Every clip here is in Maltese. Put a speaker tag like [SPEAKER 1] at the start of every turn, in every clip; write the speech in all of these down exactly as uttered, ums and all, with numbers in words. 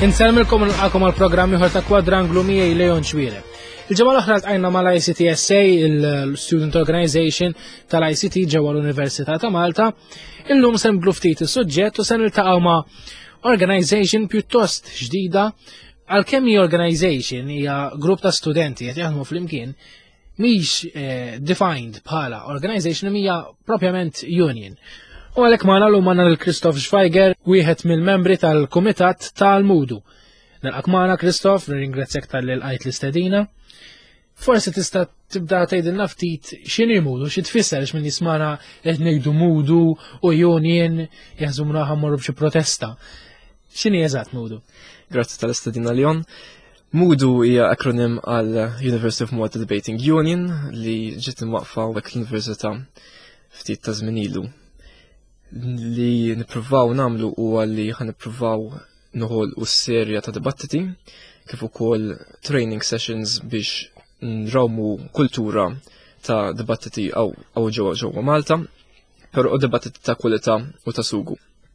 [SPEAKER 1] Inselmilkom nilqakom għal programm ieħor ta' Kwadranglu miegħi Leon Xwiereb. Il-ġimgħa l-oħra ltqajna mal-I C T S A, il-Student Organization tal-I C T ġewwa l-Università ta' Malta. Illum se nbdlu ftit is-suġġett u se niltaqgħu ma' organization pjuttost ġdida. Għalkemm hi organization hija grupp ta' studenti qed jaħdmu flimkien, mhix defined bħala organization, hija propjament union. U għalhekk magħna llum għandna lil Christoph Schweiger, wieħed mill-membri tal-Kumitat tal-Mudu. Nilqak magħna Christoph, nirringrazzjak tal-li lqajt l-istedina. Forsi tista' tibda tgħidilna ftit x'inhi Mudu, xi tfisser minn nismana qed ngħidu Mudu u union jaħsbuna ħammorru b'xi protesta. X'inhi eżatt Mudu?
[SPEAKER 2] Grazzi tal-istedina Leon. Mudu hija akronim għal University of Malta Debating Union li ġiet imwaqfa hekk l-Università ftit ta' żmien ilu. Li nippruvaw nagħmlu huwa li ħan nippruvaw noħolqu serja ta' dibattiti kif ukoll training sessions biex nrawmu kultura ta' dibattiti aw aw ġewwa ġewwa Malta, però dibattiti ta' kwalità u ta' sugu.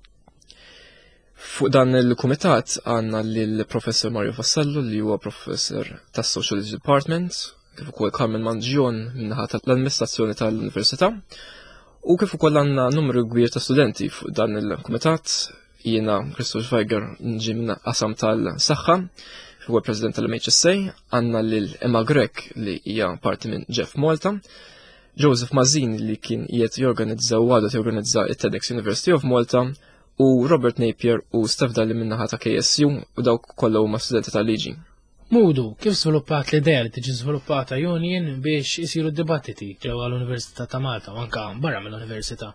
[SPEAKER 2] Fuq dan il-kumitat għandna lill-Professor Mario Vassallo li huwa professor tas-Sociology Department, kif ukoll Carmen Mangion minnaħa tal-Amministrazzjoni tal-Università. U kif ukoll għandna numru kbir ta' studenti fuq dan il-kumitat, jiena Christoph Schweiger nġi minn qasam tal-saħħa, huwa President tal-M H S A, għandna lil Emma Grek li hija parti minn Jeff Malta, Joseph Mazzini li kien qiegħed jorganizza u għadu jorganizza it-TEDx University of Malta, u Robert Napier u Steph Dalli minnaħa ta' K S U u dawk kollha huma studenti tal-liġi.
[SPEAKER 1] Mudu, kif sviluppat l-idea li tiġi sviluppata union biex isiru dibattiti ġewwa l-Università ta' Malta u anke barra mill-Università?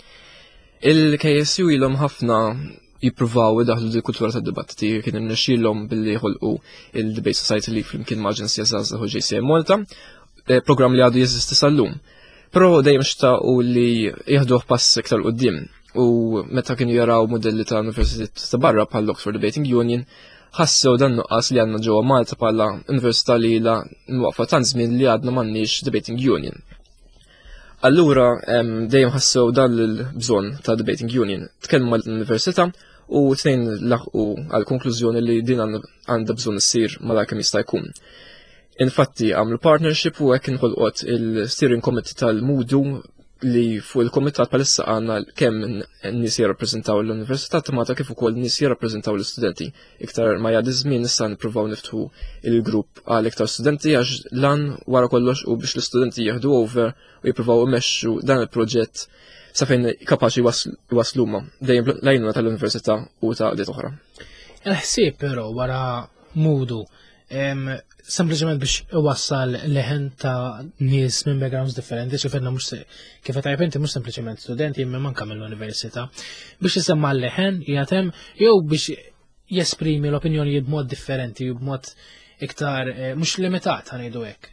[SPEAKER 2] Il-K S U ilhom ħafna jippruvaw idaħlu di kultura ta' dibattiti, kien irnexxielhom billi jħolqu il-Debate Society li flimkien ma' Aġenzija żgħażagħ u J C M Malta, programm li għadu jeżisti sal-lum. Però dejjem xtaqu li jieħduh pass iktar quddiem u meta kienu jaraw modelli ta' università ta' barra bħal Oxford Debating Union, ħassew dan nuqqas li għandna ġewwa Malta bħala università li ilha nwaqfa tant żmien li għadna m'għandniex Debating Union. Allura dejjem ħassew dan il-bżonn ta' Debating Union. Tkellmu mal-Università u tnejn laħqu għal konklużjoni li din għandha bżonn issir malajr kemm jista' jkun. Infatti għamlu partnership u hekk inħolqot il-Steering Committee tal-Mudu li fuq il-komitat palissa għanna kemm n-nies jirrappreżentaw l-Università ta' Malta kif ukoll nies jirrappreżentaw l-istudenti. Iktar ma jgħaddi żmien nista' nippruvaw niftħu il-grupp għal iktar studenti għax lan wara kollox u biex l-istudenti jieħdu over u jippruvaw imexxu dan il-proġett sa fejn kapaċi jwasluma dejjem l-għajnuna tal-Università u ta' qdiet oħra.
[SPEAKER 1] Il-ħsieb però wara Mudu sempliċement biex iwassal leħen ta' nies minn backgrounds differenti, xifenna mux kif tajb inti mux sempliċement studenti imma manka mill-università, biex jisemma leħen jgħatem jew biex jesprimi l-opinjoni b'mod differenti u b'mod iktar mux limitat ħanejdu hekk.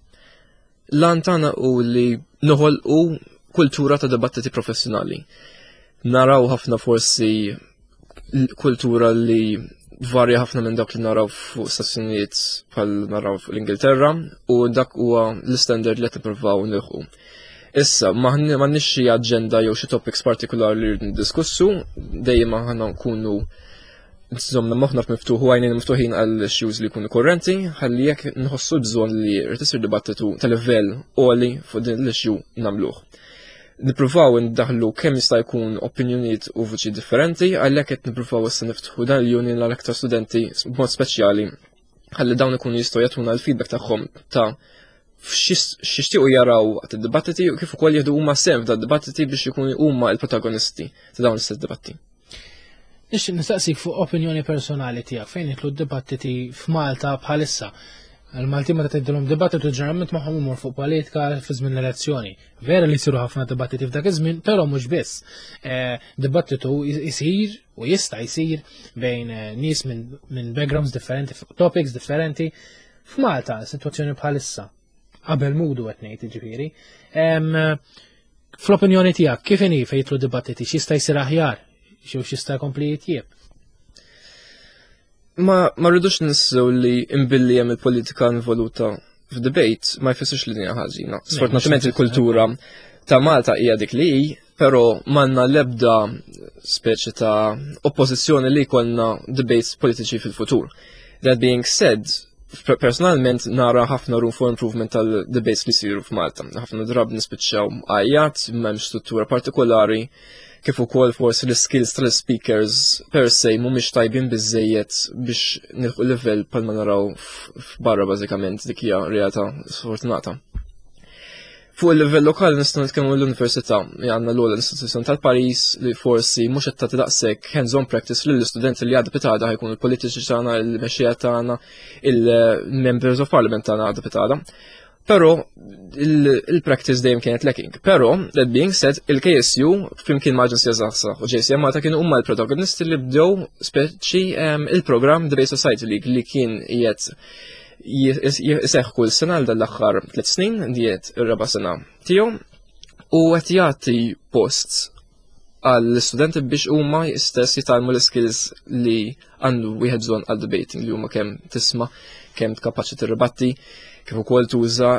[SPEAKER 2] L-antana u li noħolqu kultura ta' dibattiti professjonali. Naraw ħafna forsi kultura li varja ħafna minn dak li naraw fuq stazzjonijiet bħal naraw fl-Ingilterra u dak huwa l-standard li qed nippruvaw nilħu. Issa m'għandniex xi aġenda jew xi topics partikolari li rridu ndiskussu, dejjem aħna nkunu nżommna moħħna miftuħ għajnejn miftuħin għal issues li jkunu korrenti, ħalli jekk nħossu bżonn li rrid isir dibattitu ta' livell għoli fuq din l-issue nagħmluh. Nippruvaw ndaħlu kemm jista' jkun opinjonijiet u vuċi differenti, għalhekk qed nippruvaw issa niftħu dan il-union għal aktar studenti b'mod speċjali ħalli dawn ikunu jistgħu jagħtuna l-feedback tagħhom ta' x'ixtiequ jaraw għat id-dibattiti u kif ukoll jieħdu huma sehem tad-dibattiti biex ikunu huma l-protagonisti ta' dawn l-istess dibatti.
[SPEAKER 1] Nixtieq nistaqsik fuq opinjoni personali tiegħek fejn jitlu d-dibattiti f'Malta bħalissa. Għal-Malti ma t-tiddilom dibattitu ġeneralment maħom imur fuq politika fi żmien l-elezzjoni. Vera li jsiru ħafna dibattiti f'dak iż-żmien, però mhux biss. Dibattitu jsir u jista' jsir bejn nies minn backgrounds differenti, topics differenti. F'Malta, situazzjoni bħalissa, qabel Mudu qed ngħid jiġifieri. Fl-opinjoni tiegħek kif inhi fejn jitlu dibattiti x'jista' jsir aħjar, xew x'jista' jkompli jitjieb?
[SPEAKER 2] Ma ma rridux nissew li imbilli hemm il-politika involuta f'debate ma jfissirx li dinja ħażina. Sfortunatament il-kultura ta' Malta hija dik li hi, pero manna lebda speċi ta' oppożizzjoni li jkollna debates politiċi fil-futur. That being said, personalment nara ħafna room for improvement tal-debates li siru f'Malta. Ħafna drab nispiċċaw għajjat, m'hemmx struttura partikolari, kif ukoll forsi l-skills tal-speakers per se mhumiex tajbin biżejjed biex nilħu livell palma naraw f'barra bażikament dik hija realtà sfortunata. Fuq il-livell lokali nistgħu nitkellmu l-Università li għandna l-ogħla l-istituzzjoni tal-Paris li forsi mhux qed tagħti daqshekk hands-on practice lill-istudenti li għadha pitada ħajkunu l-politiċi tagħna, il-mexxejja tagħna, il-members of parliament tagħna għadha pitada. Però il-practice dejjem kienet lacking. Però, that being said, il-K S U flimkien ma' Aġenzija Zaħsa u J C M Malta kienu huma l-protagonisti li bdew speċi il-programm Debate Society League li kien qiegħed jiseħ kull sena l dal-aħħar tliet snin, diet ir-raba sena tiegħu, u qed jagħti post għall-istudenti biex huma stess jitalmu l-skills li għandu wieħed bżonn għal debating li huma kemm tisma', kemm tkapaċi tirribatti, kif ukoll tuża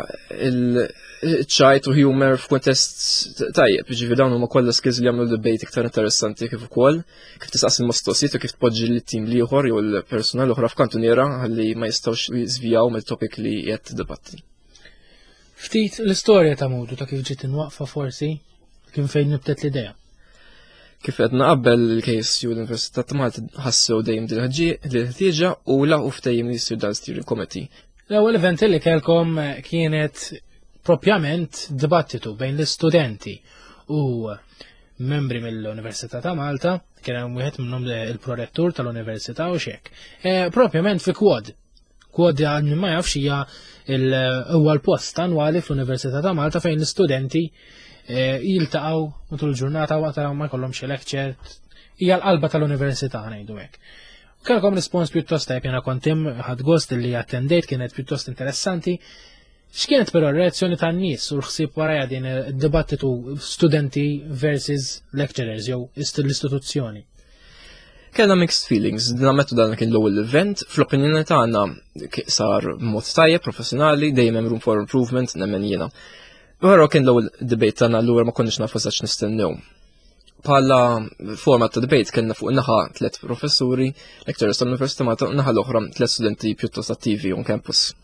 [SPEAKER 2] il-ċajt u humor f'kuntest tajjeb, jiġifieri dawn huma kollha skills li jagħmlu l-debate iktar interessanti kif ukoll kif tistaqs il-mistoqsijiet u kif tpoġġi lit-tim ieħor jew il-persuna l-oħra f'kantuniera ħalli ma jistgħux jiżvijaw mill-topic li qed tidibatti.
[SPEAKER 1] Ftit l-istorja ta' Modu ta' kif ġiet inwaqfa forsi kien fejn nibtet l-idea.
[SPEAKER 2] Kif qedna qabel il-K S U l-Università ta' Malta ħassew dejjem din il-ħtieġa u laqgħu ftehim li jsir dan steering committee.
[SPEAKER 1] L-ewwel event li kellkom kienet propjament dibattitu bejn l-istudenti u membri mill-Università ta' Malta, kien hemm wieħed minnhom il-prorettur tal-Università u xek. Propjament fi Quad. Quad għal ma jafx hija huwa l-post annwali fl-Università ta' Malta fejn l-istudenti jiltaqgħu matul il-ġurnata waqt ma jkollhomx lecture. Hija l-qalba tal-Università ngħidu hekk. Kellkom rispons pjuttost tajb, jena kontim ħad gost li attendejt kienet pjuttost interessanti. X'kienet però r-reazzjoni tan-nies u l-ħsieb wara din id-dibattitu studenti versus lecturers jew l-istituzzjoni?
[SPEAKER 2] Kellna mixed feelings, namettu dan kien l-ewwel event, fl-opinjoni tagħna sar mod tajjeb, professjonali, dejjem hemm room for improvement nemmen jiena. Però kien l-ewwel debate tagħna allura ma konniex nafu eżatt nistennew. Pala format ta' debate kellna fuq naħa tliet professuri, lecturers tal-Università Malta, u naħa l-oħra tliet studenti pjuttost attivi on campus.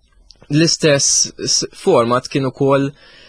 [SPEAKER 2] L-istess format kien ukoll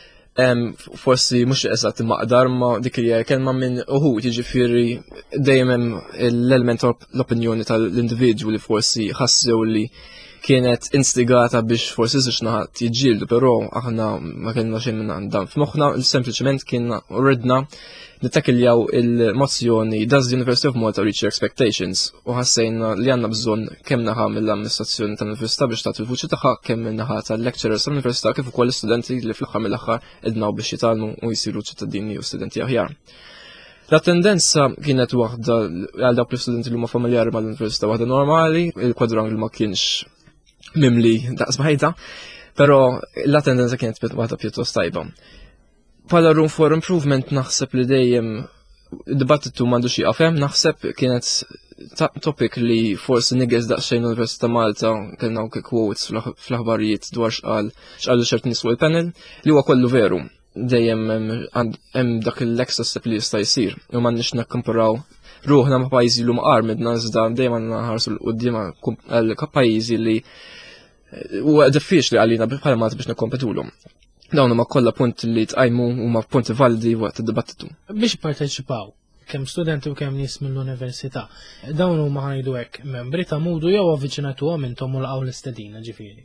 [SPEAKER 2] forsi mhux eżatt maqdar ma dik li kelma minn uħud, jiġifieri dejjem hemm l-element l-opinjoni tal-individwu li forsi ħassew li kienet instigata biex forsi żewġ naħat jiġġieldu, però aħna ma kellna xejn minn dan f'moħħna, sempliċement kien ridna nittakiljaw il-mozzjoni Does the University of Malta reach your expectations? U ħassejna li għandna bżonn kemm naħa mill-amministrazzjoni tal-Università biex tagħti l-vuċi tagħha kemm minn naħa tal-lecturers tal-Università kif ukoll l-istudenti li fl-aħħar mill-aħħar qednaw biex jitalmu u jsiru ċittadini u studenti aħjar. La-tendenza kienet waħda għal dawk l-istudenti li huma familjari mal-Università waħda normali, il-kwadranglu ma kienx mimli daqs bħajta, però la-tendenza kienet waħda pjuttost tajba. Pala room for improvement naħseb li dejjem dibattitu mandu xie għafem, naħseb kienet topic li forsi nigez daqsxejn l-Università Malta, kellna anke quotes fl-aħbarijiet dwar xqal xqallu ċert nies fuq il-panel, li huwa kollu veru. Dejjem hemm dak l-extra step li jista' jsir, u m'għandniex nakkomparaw ruħna ma' pajjiżi li huma qarmidna iżda dejjem għandna ħarsu l-qudiem għal pajjiżi li huwa diffiċli għalina bħala Malta biex nikkompetulhom. Dawn huma kollha punti li tqajmu huma punti validi waqt id-dibattitu.
[SPEAKER 1] Biex jipparteċipaw kemm studenti u kemm nies mill-università, dawn huma ħajdu hekk membri ta' Modu jew avviċinatuhom intom u laqgħu l-istedina ġifieri.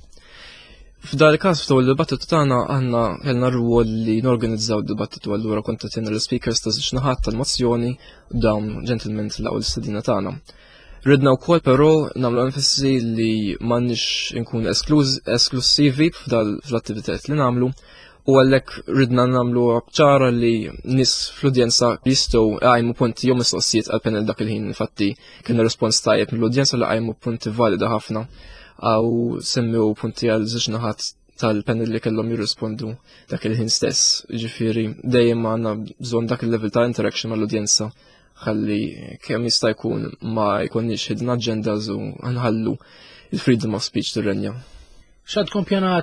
[SPEAKER 2] F'dan il-każ f'taw il-dibattitu tagħna għandna kellna rwol li norganizzaw id-dibattitu allura kont qed l-speakers ta' żewġ naħat tal-mozzjoni u dawn gentlemen laqgħu l-istedina tagħna. Ridna wkoll però nagħmlu enfasi li m'għandniex inkunu esklusivi fl-attivitajiet li nagħmlu u għalhekk ridna nagħmlu ċara li nies fl-udjenza jistgħu għajmu punti jew mistoqsijiet għal panel dak il-ħin infatti kien rispons tajjeb mill-udjenza li għajmu punti valida ħafna għaw semmew punti għal żewġ naħat tal-panel li kellhom jirrispondu dak il-ħin stess. Ġifieri dejjem għandna bżonn dak il-level ta' interaction mal-udjenza ħalli kemm jista' jkun ma jkunniex hidden agendas u nħallu il-freedom of speech tirrenja.
[SPEAKER 1] X'għad kompjonat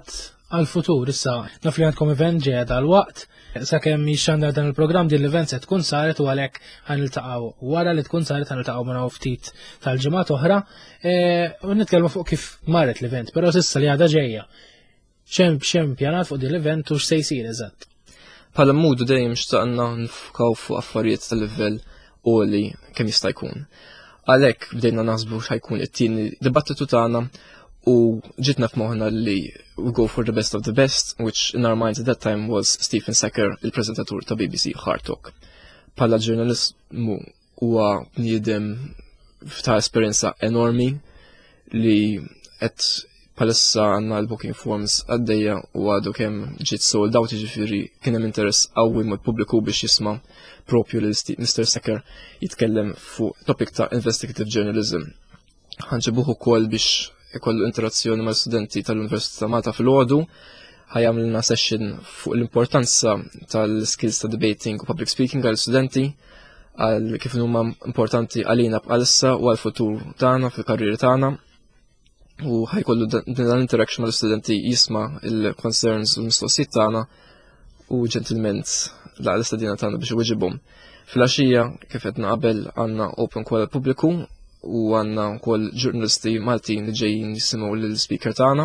[SPEAKER 1] Għal-futur, issa, naf li għandkom event ġejja għal-waqt, sakemm jixxandar dan il-programm din l-event se tkun saret u għalhekk ħan iltaqgħu. Wara li tkun saret ħan iltaqgħu minn ftit tal-ġimgħat oħra u nitkellmu fuq kif marret l-event, però s'issa li għadha ġejja. X'hemm x'hemm pjanat fuq din l-event u x'se jsir eżatt.
[SPEAKER 2] Bħala mudu dejjem xtaqna nfkaw fuq affarijiet tal-livell għoli kemm jista' jkun. Għalhekk bdejna naħsbu x'ħajkun it-tieni dibattitu tagħna u ġitna f'moħna li we go for the best of the best, which in our minds at that time was Stephen Secker, il-prezentatur ta' B B C Hard Talk. Pala ġurnalismu huwa bniedem ta' esperjenza enormi li qed palissa għandna l-booking forms għaddejja u għadu kemm ġiet sold out, jiġifieri kien hemm interess qawwi mal-pubbliku biex jisma' propju lil Mister Secker jitkellem fuq topic ta' investigative journalism. Ħanġibuh ukoll biex ikollu interazzjoni mal studenti tal-Università ta' Malta fil-għodu, ħajamlina session fuq l-importanza tal-skills ta' debating u public speaking għal studenti, għal kif huma importanti għalina bħalissa u għal-futur tagħna fil-karrieri tagħna. U ħajkollu din l-interaction mal studenti jisma' il-concerns u l-mistoqsijiet tagħna u ġentilment laqgħa l-istadina tagħna biex iweġibhom. Fil-għaxija kif qed qabel għandna open call għall-pubbliku u għanna kol ġurnalisti Maltin li ġejjin jisimaw l-speaker tagħna.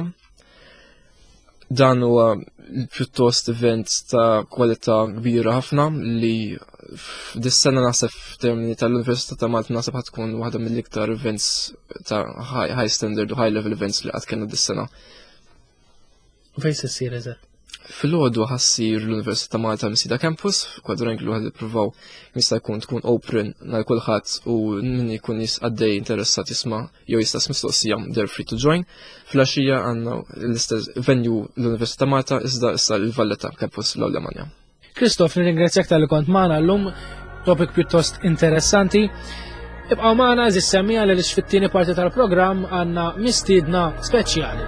[SPEAKER 2] Dan huwa pjuttost event ta' kwalità kbira ħafna li dis-sena naħseb f'termini tal-Università ta' Malta naħseb ħad tkun waħda mill-iktar events ta' high, high standard u high level events li qatt kellna dis-sena.
[SPEAKER 1] Fejn se ssir eżatt?
[SPEAKER 2] Fil-għodu ħassir l-Università ta' Malta Msida Campus, f'kwadranglu għad ippruvaw jista' jkun tkun open għal kulħadd u min jkun għaddej interessat jisma' jew jistas mistoqsija they're free to join. Fil-għaxija għandna l-istess venue l-Università ta' Malta iżda issa l-Valletta Campus l-Alemanja.
[SPEAKER 1] Kristof, nirringrazzjak tal-li kont magħna llum, topic pjuttost interessanti. Ibqgħu magħna eżis semmija li fit-tieni parti tal-programm għandna mistiedna speċjali.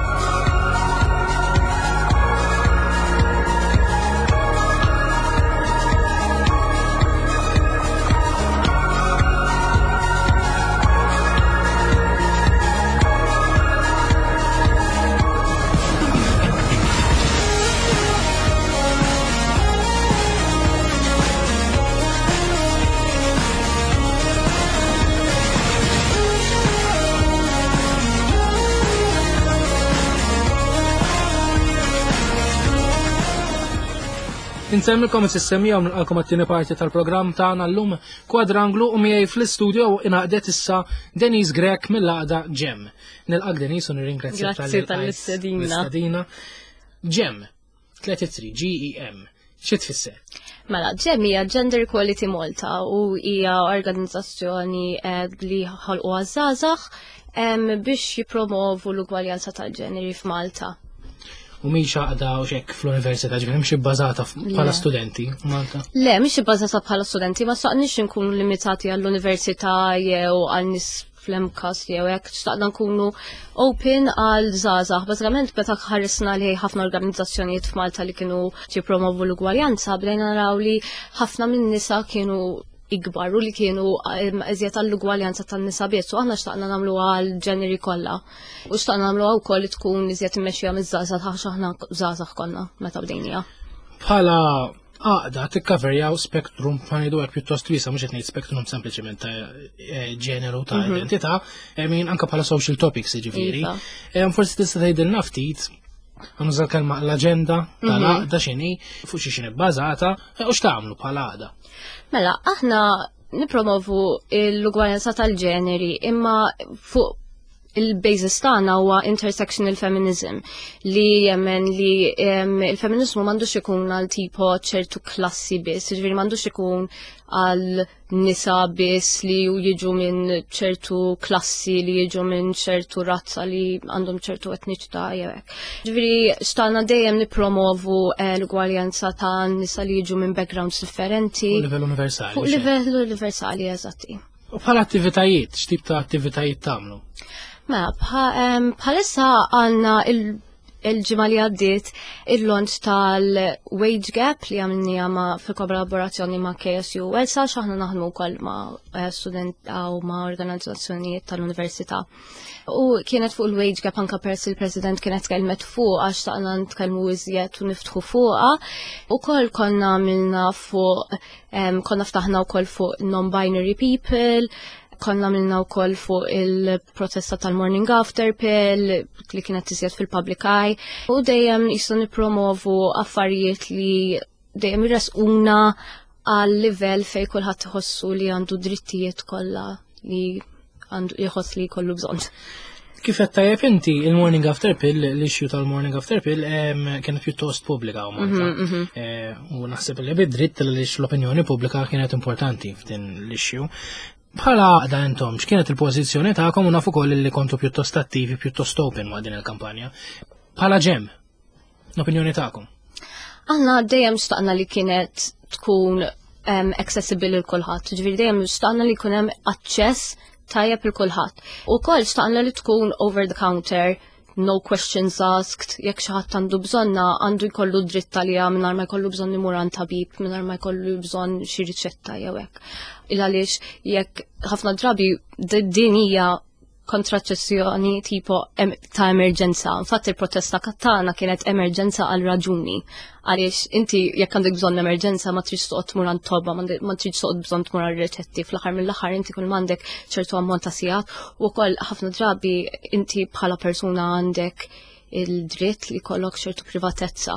[SPEAKER 1] Insemmilkom is-semmija u nilqalkom għat-tieni parti tal-programm tagħna llum Kwadranglu u miegħi fl-istudio u inaqdet issa Denise Grek mill-għaqda Gem. Nilqak Denise u nirringrazzjak tal-istadina. Gem, tlieta G E M. Xi tfisser?
[SPEAKER 3] Mela, Gem hija Gender Equality Malta u hija organizzazzjoni li ħolqu għażażagħ biex jippromovu l-ugwaljanza tal-ġeneri f'Malta.
[SPEAKER 1] U mhix għaqda u xekk fl-Università ġifieri mhix ibbażata bħala studenti Malta?
[SPEAKER 3] Le, mhix ibbażata bħala studenti, ma staqniex inkunu limitati għall-università jew għal nies fl-emkas jew hekk, xtaqna nkunu open għal żgħażagħ. Bażikament meta ħarisna li ħafna organizzazzjonijiet f'Malta li kienu jippromovu l-ugwaljanza, bdejna naraw li ħafna min-nisa kienu ikbar u li kienu eżjed għall-ugwaljanza tan-nisa biss, u aħna xtaqna nagħmlu għall-ġeneri kollha. U xtaqna nagħmlu wkoll li tkun iżjed immexxija miż-żgħażagħ ħax aħna żgħażagħ konna meta bdejnija.
[SPEAKER 1] Bħala għaqda tikkaverjaw spektrum ħanidu hekk pjuttost wiesa mhux qed ngħid spektrum sempliċement ta' ġeneru ta' identità, min anke bħala social topics jiġifieri. Forsi tista' tgħidilna ftit għanużal kelma l-aġenda tal-għaqda x'inhi fuq xi xi bbażata u x'tagħmlu bħala għaqda.
[SPEAKER 3] Mela, aħna nipromovu l-ugwaljanza tal-ġeneri imma fuq il-basis tagħna huwa intersectional feminism li jemmen li il-feminizmu m'għandux ikun għal tipo ċertu klassi biss, jiġifieri m'għandux ikun għal nisa biss li jiġu minn ċertu klassi li jiġu minn ċertu razza li għandhom ċertu etniċità jew hekk. Jiġifieri xtaqna dejjem nippromovu l-ugwaljanza ta' nisa li jiġu minn backgrounds differenti.
[SPEAKER 1] Fuq livell universali.
[SPEAKER 3] Fuq livell universali, eżatti.
[SPEAKER 1] U bħala attivitajiet, x'tip ta' attivitajiet tagħmlu?
[SPEAKER 3] Mela, bħalissa għandna il-ġimgħa li għaddiet il-launch tal-Wage Gap li għamilni ma fil-kollaborazzjoni ma' K S U Elsa x'aħna naħdmu wkoll ma' student u ma' organizzazzjonijiet tal-Università. U kienet fuq il-Wage Gap anka peress il-President kienet kelmet fuq għax taqna nitkellmu iżjed u niftħu fuqha. Ukoll konna għamilna fuq konna ftaħna wkoll fuq non-binary people, konna għamilna wkoll fuq il-protesta tal-Morning After Pill li kienet tiżjed fil-public eye u dejjem jistgħu nippromovu affarijiet li dejjem irresquna għal livell fejn kulħadd iħossu li għandu drittijiet kollha li għandu jħoss li jkollu bżonn.
[SPEAKER 1] Kif qed tajjeb inti il-Morning After Pill, l-issue tal-Morning After Pill kienet pjuttost pubblika u Malta. U naħseb li bid-dritt li l-opinjoni pubblika kienet importanti f'din l-issue. Bħala għada intom, x'kienet il-pożizzjoni tagħkom u nafu koll li kontu pjuttost attivi, pjuttost open ma' din il-kampanja. Bħala ġem, l-opinjoni tagħkom.
[SPEAKER 3] Aħna dejjem xtaqna li kienet tkun accessible il kulħadd, ġifieri dejjem xtaqna li jkun hemm aċċess tajjeb il kulħadd. U koll xtaqna li tkun over the counter, no questions asked, jekk xi ħadd għandu bżonna għandu jkollu dritt għaliha mingħajr ma jkollu bżonn imur għand tabib, mingħajr ma jkollu bżonn xi riċetta jew hekk. Il għaliex jekk ħafna drabi din hija kontraċessjoni tipo ta' emerġenza. Infatti il-protesta kattana kienet emerġenza għal raġuni. Għaliex inti jekk għandek bżonn emerġenza ma tridx toqgħod tmur għand tobba, ma tridx toqgħod bżonn tmur għal riċetti. Fl-aħħar mill-aħħar inti kull m'għandek ċertu ammont ta' sigħat u wkoll ħafna drabi inti bħala persuna għandek il-dritt li jkollok ċertu privatezza.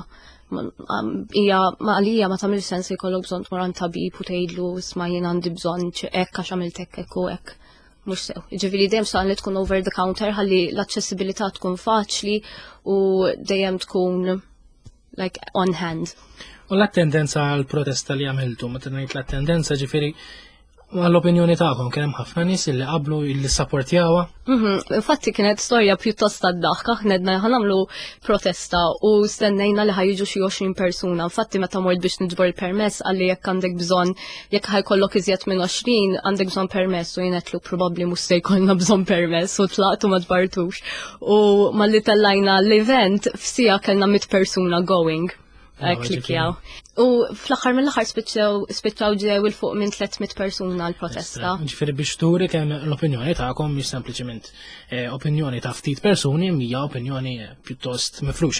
[SPEAKER 3] Ija ma għalija ma tagħmel sens li jkollok bżonn tmur għand tabib u tgħidlu isma' jien għandi bżonn hekk għax għamilt hekk hekk u hekk. Mux sew. Ġifiri dejjem saqan li tkun over the counter ħalli l-aċċessibilità tkun faċli u dejjem tkun like on hand.
[SPEAKER 1] U l-attendenza għal-protesta li għamiltu, ma t-najt l-attendenza ġifiri għall-opinjoni tagħkom kien hemm ħafna nies li qablu li sapportjawha.
[SPEAKER 3] Infatti kienet storja pjuttost tad-daħka, ħnedna ħanamlu protesta u stennejna li ħajġu xi għoxrin persuna. Infatti meta mort biex niġbor il-permess għalli jekk għandek bżonn jekk ħajkollok iżjed minn għoxrin għandek bżonn permess u jienetlu probabbli mhux se jkollna bżonn permess u tlaqtu ma tbartux. U malli tellajna l-event f'sija kellna mit persuna going. Klikjaw. U fl-axar mill-axar spiċċaw ġew il-fuq minn tlietmiyet persuna l-protesta.
[SPEAKER 1] Ġifieri biex turi kemm l-opinjoni tagħkom mhix sempliċement opinjoni ta' ftit persuni, mija opinjoni pjuttost mifruxa.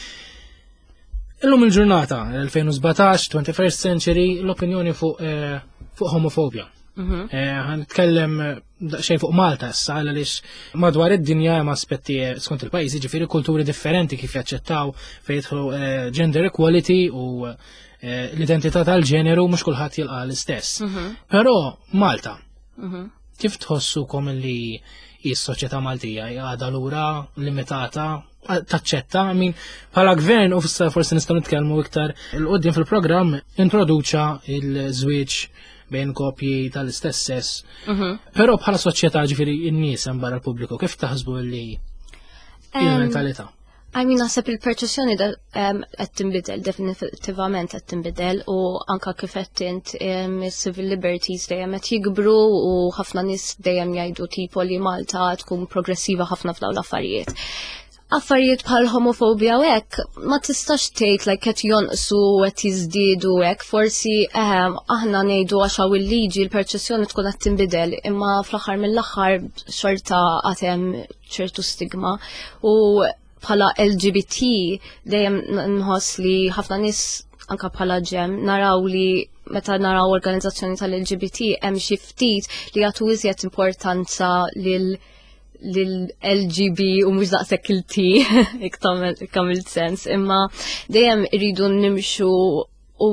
[SPEAKER 1] Illum il-ġurnata, l-elfejn u sbatax, twenty-first century, l-opinjoni fuq fuq homofobja. Ħanitkellem xejn fuq Malta issa għaliex madwar id-dinja hemm aspetti skont il-pajjiżi ġifieri kulturi differenti kif jaċċettaw fejn jidħlu gender equality u l-identità tal-ġeneru mhux kulħadd jilqa' l-istess. Però Malta, kif tħossukom li s-soċjetà Maltija għadha lura limitata taċċetta min bħala gvern u forsi nistgħu nitkellmu iktar il-qudiem fil-programm introduċa il-żwieġ bejn kopji tal-istess sess. Però bħala soċjetà ġifieri n-nies hemm barra l-pubbliku kif taħsbu li il-mentalità?
[SPEAKER 3] I mean, naħseb il-perċessjoni qed tinbidel, definitivament qed tinbidel u anka kif qed int civil liberties dejjem qed jikbru u ħafna nies dejjem jgħidu tipo li Malta tkun progressiva ħafna f'dawn l-affarijiet. Affarijiet bħal homofobja u hekk ma tistax tgħid like qed jonqsu qed jiżdiedu hekk, forsi aħna ngħidu għax hawn il-liġi l-perċessjoni tkun qed tinbidel, imma fl-aħħar mill-aħħar xorta għad hemm ċertu stigma u bħala L G B T dejjem nħoss li ħafna nies anka bħala ġem naraw li meta naraw organizzazzjoni tal-L G B T hemm xi ftit li jagħtu iżjed importanza lil l-L G B u mux daqsek il-T, kamil sens, imma dejjem irridu nimxu u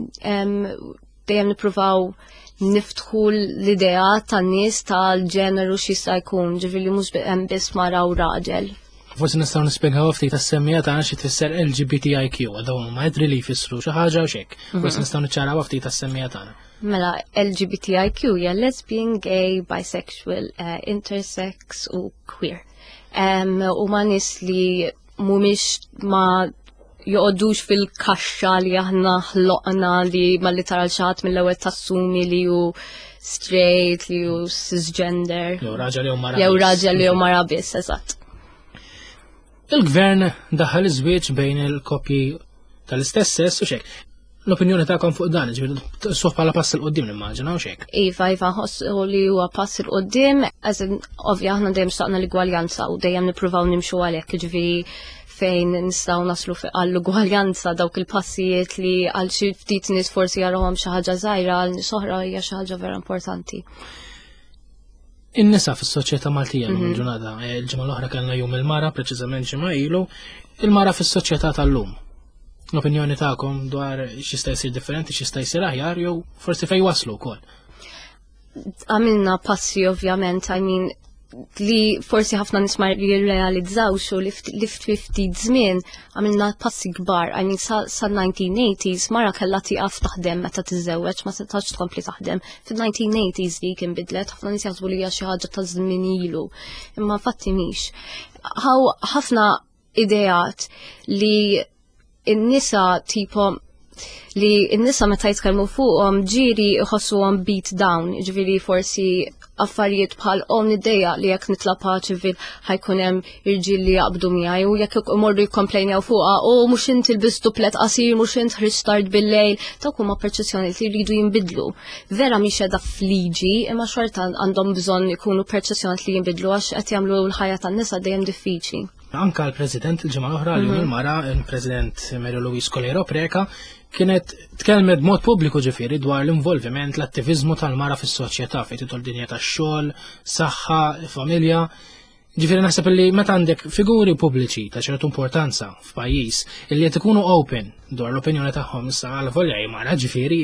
[SPEAKER 3] dejjem nipruvaw niftħu l-idea tan-nies tal-ġeneru x'jista' jkun, ġifieri mhux hemm biss mara u raġel.
[SPEAKER 1] Forsi nistgħu nispjegaw ftit tas-semmija tagħna xi tfisser L G B T I Q, għadhom ma jidri li jfissru xi ħaġa u x'hekk. Forsi nistgħu niċċaraw ftit tas-semmija tagħna.
[SPEAKER 3] Mela L G B T I Q hija lesbian, gay, bisexual, uh, intersex u queer. Um, u ma nis li mhumiex ma joqodux fil-kaxxa li aħna ħloqna li malli tara l-xaħat mill-ewwel tassumi li hu straight, li hu cisgender.
[SPEAKER 1] Jew raġel jew mara.
[SPEAKER 3] Jew raġel jew mara biss, eżatt.
[SPEAKER 1] il-gvern daħal iż-żwieġ bejn il-koppji tal-istess sess u xek. L-opinjoni tagħkom fuq dan, ġifieri suħ bħala pass il qoddim nimmaġina u xek.
[SPEAKER 3] Iva, iva, ħossu li huwa pass il qoddim għazin ovvja aħna dejjem xtaqna l-igwaljanza u dejjem nippruvaw nimxu għalhekk, ġifieri fejn nistgħu naslu għall-ugwaljanza dawk il-passijiet li għal xi ftit nies forsi jarawhom xi ħaġa żgħira għal nies oħra hija xi ħaġa vera importanti.
[SPEAKER 1] In-nisa fis-soċjetà Maltija llum il-ġurnata, il-ġimgħa l-oħra kellna jum il-mara preċiżament ġimgħa ilu, il-mara fis-soċjetà tal-lum. L-opinjoni tagħkom dwar x'jista' jsir differenti, x'jista' jsir aħjar jew forsi fejn waslu wkoll.
[SPEAKER 3] Għamilna passi ovvjament, I mean, li forsi ħafna nisma jirrealizzaw xu li ftit żmien għamilna passi kbar. I mean, sa nineteen eighties mara kellha tieqaf taħdem meta tiżewweġ, ma setax tkompli taħdem. Fil-nineteen eighties li kien bidlet, ħafna nies jaħsbu li hija xi ħaġa ta' żmien ilu. Imma fatti mhix. Ħaw ħafna ideat li n-nisa tipo li n-nisa meta jitkellmu fuqhom ġieri iħossuhom beat down, ġifieri forsi affarijiet bħal on id-dejja li jekk nitla' ċivil ħajkun hemm irġiel li jaqbdu miegħi u jekk imorru jikkomplejnjaw fuqha u mhux int ilbis duplet qasir, mhux int ħriġ tard bil-lejl, dawk huma perċezzjoni li jridu jinbidlu. Vera mhix qiegħda fliġi, imma xorta għandhom bżonn ikunu perċezzjoni li jinbidlu għax qed jagħmlu l-ħajja tan-nisa dejjem diffiċli.
[SPEAKER 1] Anka l-President il-ġimgħa l-oħra l-jum il-mara, il-President Mary Louise Colero Preka, kienet tkellmet mod pubbliku ġifieri dwar l-involviment l-attivizmu tal-mara fis-soċjetà fejn titol dinja tax-xogħol, saħħa, familja. Ġifieri naħseb li meta għandek figuri pubbliċi ta' ċertu importanza f'pajjiż illi qed ikunu open dwar l-opinjoni tagħhom issa għal volja jmara ġifieri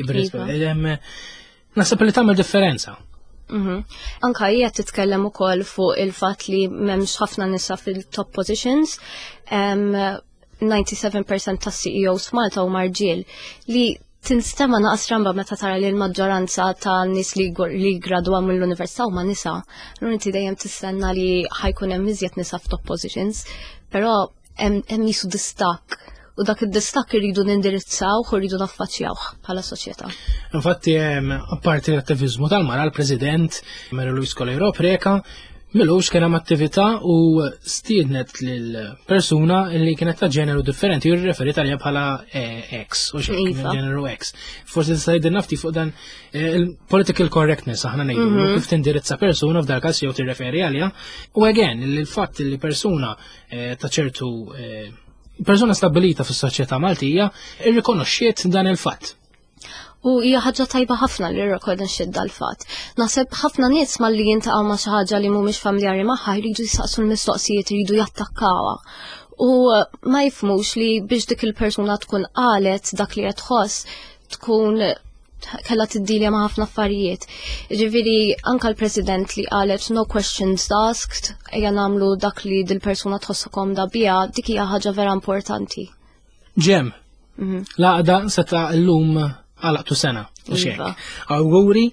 [SPEAKER 1] naħseb li tagħmel differenza.
[SPEAKER 3] Anka hija titkellem ukoll fuq il-fatt li m'hemmx ħafna nisa fil-top positions. ninety-seven percent tas C E Os Malta huma rġiel li tinstema naqas ramba meta tara li l-maġġoranza ta' nies li gradwaw mill-università huma nisa. L-uniti dejjem tistenna li ħajkun hemm iżjed nisa f'top positions, però hemm nisu distak. U dak id-distak irridu nindirizzaw u rridu naffaċċjawh bħala soċjetà.
[SPEAKER 1] Infatti, apparti l-attivizmu tal-mara, l-President Mary Louise Colero Preka milux kien hemm attività u stiednet lil persuna li kienet ta' ġeneru differenti, jirreferi talja bħala X u xejn ġeneru X. Forsi tista' jgħidilna ftit fuq dan il-political correctness aħna ngħidu kif tindirizza persuna f'dal każ jew tirreferi għalija. U again, il-fatt li persuna ta' ċertu persuna stabilita fis-soċjetà Maltija irrikonoxxiet dan il-fatt.
[SPEAKER 3] U hija ħaġa tajba ħafna li rrikonoxxiet dal-fatt. Naħseb ħafna nies malli jintaqgħu ma' xi ħaġa li mhumiex familjari magħha jridu jistaqsu l-mistoqsijiet, jridu jattakkawha. U ma jifhmux li biex dik il-persuna tkun qalet dak li qed tħoss tkun kellha tiddilja ma' ħafna affarijiet. Ġifieri anke l-President li qalet no questions asked, ejja nagħmlu dak li dil-persuna tħossukom da biha, dik hija ħaġa vera importanti.
[SPEAKER 1] Ġem, laqda seta' llum għalaqtu sena, u xek. Għawguri,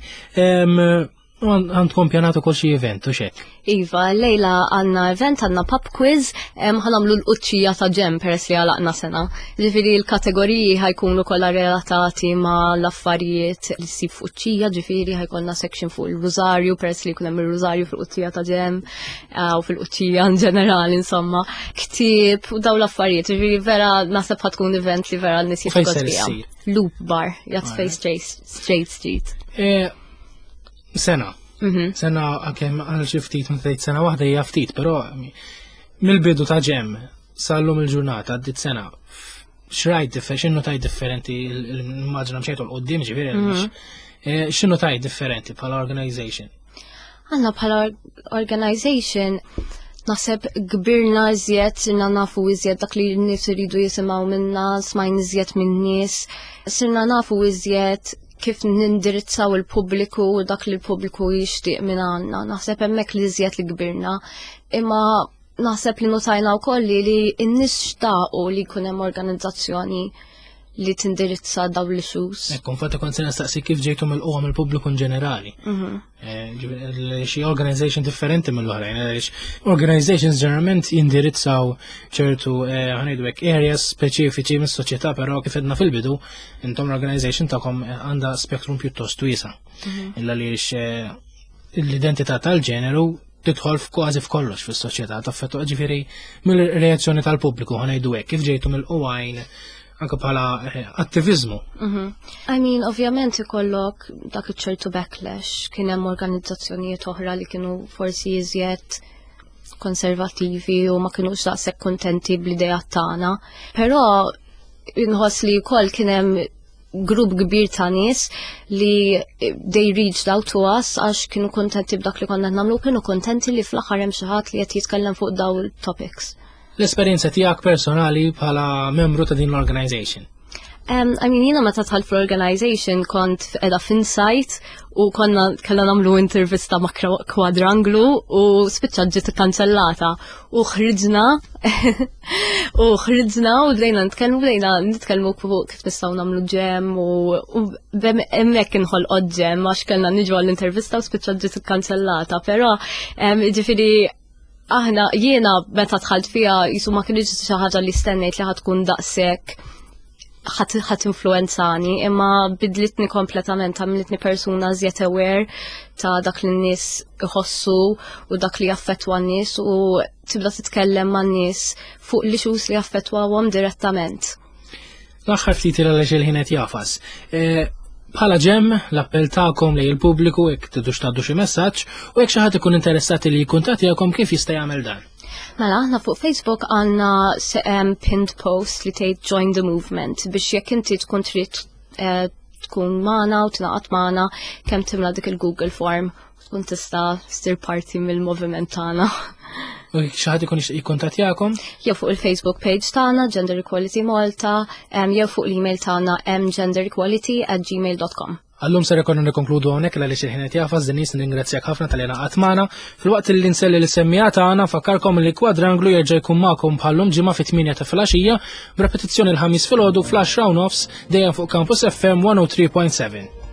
[SPEAKER 1] għandkom pjanatu kol xie event, u xek.
[SPEAKER 3] Iva, lejla għanna event, għanna pub quiz, ħanamlu l-qċija ta' ġem peress li għalaqna sena. Ġifiri l-kategoriji ħajkunu kolla relatati ma l-affarijiet li s-sib fuqċija, ġifiri ħajkonna section fuq il-rużarju, peress li kunem il-rużarju fil-qċija ta' ġem, u fil-qċija in ġenerali, insomma, ktib, u daw l-affarijiet, ġifiri vera nasib ħatkun event li vera n-nis jitkodbija. Loop bar, jgħat fej Straight Street.
[SPEAKER 1] Sena. Sena għakem għal xiftit minn sena wahda hija ftit, però mill-bidu ta' ġem sallum il-ġurnata għaddit sena xrajt differenti, xinnu taj differenti l-maġna mxejtu l-qoddim ġiviri, xinnu taj differenti bħala organization?
[SPEAKER 3] Għanna bħala organization naħseb gbirna iżjed, sirna nafu iżjed dak li n-nis iridu jisimaw minna, smajn iżjed minn nis, sirna nafu iżjed kif nindirizzaw il-pubbliku u dak li l-pubbliku jixtieq minn għandna. Naħseb hemmhekk li iżjed li kbirna, imma naħseb li notajna wkoll li n-nies xtaqu li jkun hemm organizzazzjoni li tindirizza daw l-issues.
[SPEAKER 1] Ekkun fatta kont se nistaqsi kif ġejtu mill-qwa mill-pubbliku in ġenerali. Xi organization differenti mill-oħrajn, organizations ġeneralment jindirizzaw ċertu ħanejdu hekk areas speċifiċi mis-soċjetà, però kif edna fil-bidu intom l-organization tagħkom għandha spektrum pjuttost wiesa'. Illa li l-identità tal-ġeneru tidħol f'kważi f'kollox fis-soċjetà taffettwa ġifieri mill-reazzjoni tal-pubbliku ħanejdu hekk kif ġejtu mill-qwajn anke bħala attivizmu.
[SPEAKER 3] I mean, ovvjament ikollok dak iċ-ċertu backlash, kien hemm organizzazzjonijiet oħra li kienu forsi iżjed konservativi u ma kienux daqshekk kuntenti bl-idea tagħna, però inħoss li wkoll kien hemm grupp kbir ta' nies li they reached out to us għax kienu kontenti b'dak li konna nagħmlu, kienu kontenti li fl-aħħar hemm xi ħadd li qed jitkellem fuq dawn topics.
[SPEAKER 1] L-esperjenza tiegħek personali bħala membru ta' din l-organization?
[SPEAKER 3] Um, I mean, jina meta tħal fl-organization kont edha f'Insight u konna kellna nagħmlu intervista ma' Quadranglu u spiċċa ġiet ikkanċellata u ħriġna u ħriġna u bdejna nitkellmu bdejna nitkellmu fuq kif nistgħu nagħmlu ġem u hemmhekk inħolqod ġem għax kellna niġu għall-intervista u spiċċa ġiet ikkanċellata, però jiġifieri aħna jiena meta tħalt fiha jisu ma kienx xi ħaġa li stennejt li ħatkun daqshekk ħat influenzani, imma bidlitni kompletament, għamlitni persuna żjed aware ta' dak li n-nies iħossu u dak li jaffettwa n-nies u tibda titkellem ma' n-nies fuq li xus li jaffettwawhom direttament.
[SPEAKER 1] L-aħħar ftit il-għaliex il-ħinet jafas. Bħala ġem, l-appell tagħkom lejn il-pubbliku jekk tidux tgħaddu xi messaġġ u jekk xi ħadd ikun interessati li jikkuntattjahom kif jista' jagħmel dan.
[SPEAKER 3] Mela, aħna fuq Facebook għandna um, pinned post li tgħid join the movement biex jekk inti tkun trid uh, tkun magħna u tingħaqad magħna kemm timla dik il-Google form u tkun tista' ssir parti mill-moviment tagħna.
[SPEAKER 1] U jekk xi ħadd ikun jikkuntattjahom?
[SPEAKER 3] Jew fuq il-Facebook page tagħna Gender Equality Malta, um, jew fuq l-email tagħna m gender equality at gmail dot com.
[SPEAKER 1] Allum ser ikonna nikkonkludu hawnhekk għaliex il-ħinet jafas din nies ningrazzjak ħafna tal-li naqgħod magħna. Filwaqt li nselli l-semmija tagħna fakkarkom li Quadranglu jerġa' jkun magħkom bħallum ġimgħa fit-tminja ta' filgħaxija b'repetizzjoni l-ħamis filgħodu fl-għaxra u nofs dejjem fuq Campus F M one oh three point seven.